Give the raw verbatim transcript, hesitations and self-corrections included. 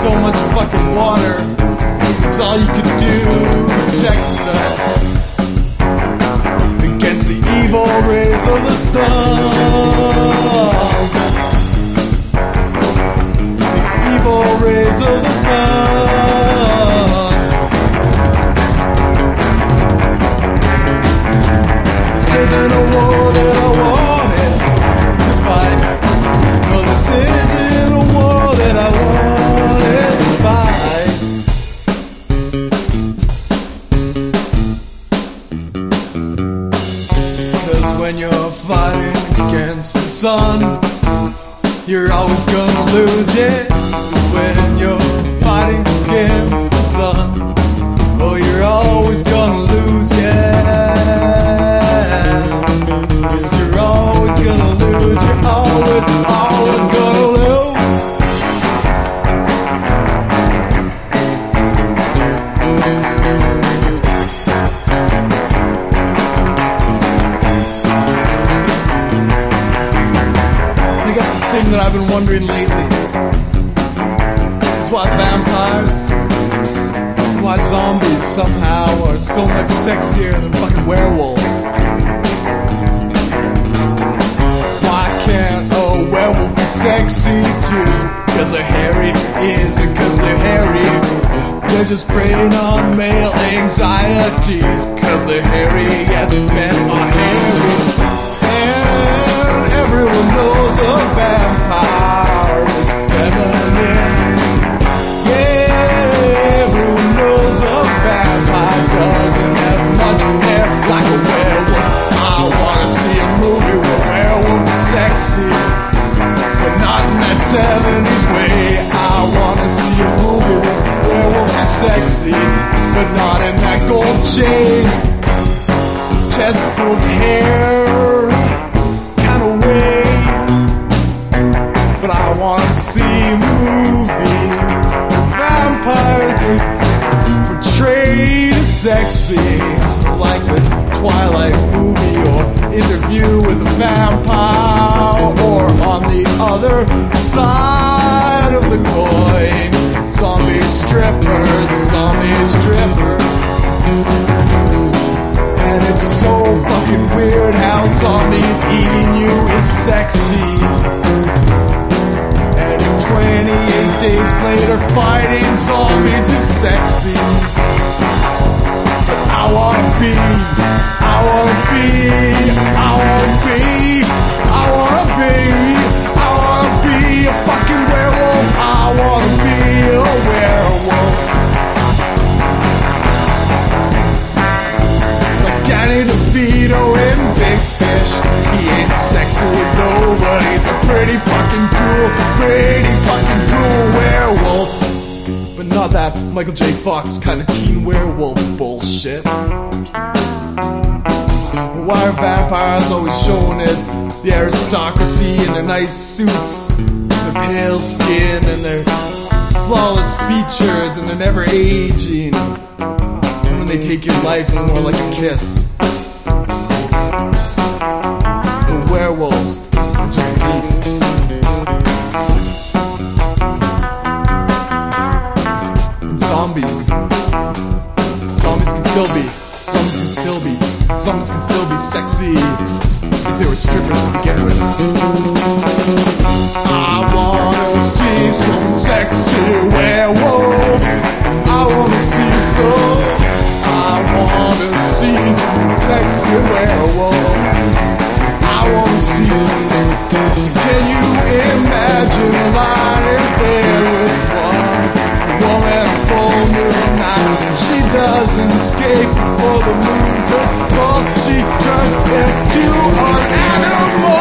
so much fucking water. It's all you could do to protect yourself against the evil rays of the sun. The evil rays of the sun. This isn't a war that I wanted to fight. No, this isn't a war that I wanted to fight. Cause when you're fighting against the sun, you're always gonna lose, yeah. When you're fighting against the sun, oh, you're always gonna lose, yeah. Cause you're always gonna lose, you're always, always gonna lose. I guess the thing that I've been wondering lately is why vampires, why zombies somehow are so much sexier than fucking werewolves. Why can't a werewolf be sexy too? Cause they're hairy, is it cause they're hairy? They're just preying on male anxieties. Cause they're hairy, yes, men are hairy. And everyone knows a vampire is feminine. Yeah, everyone knows a vampire doesn't have much hair like a werewolf. I wanna see a movie where werewolves are sexy, but not in that seventies way. I wanna see a movie where werewolves are sexy, but not in that gold chain, chest full of hair kind of way. But I wanna see a movie where vampires are portrayed as sexy, like this Twilight movie or Interview with a Vampire, or on the other side of the coin, zombie strippers, zombie strippers. And it's so fucking weird how zombies eating you is sexy. And twenty-eight days later fighting zombies is sexy. But I wanna be, I wanna be, I wanna be, I wanna be, I wanna be a fucking werewolf. I wanna be a werewolf. Like Danny DeVito in Big Fish. He ain't sexy with nobody. He's a pretty fucking cool, pretty fucking cool werewolf. But not that Michael J. Fox kind of teen werewolf bullshit. Why are vampires always shown as the aristocracy in their nice suits, their pale skin and their flawless features, and they're never aging? And when they take your life, it's more like a kiss. The werewolves are just beasts. And zombies. Zombies can still be. Zombies can still be. Zombies can still be sexy if they were strippers to begin with. I wanna see some sexy werewolf. I wanna see some. I wanna see some sexy werewolf. I wanna see. Can you imagine lying there with one woman full moon night? She doesn't escape before the moon does, but she turns into an animal.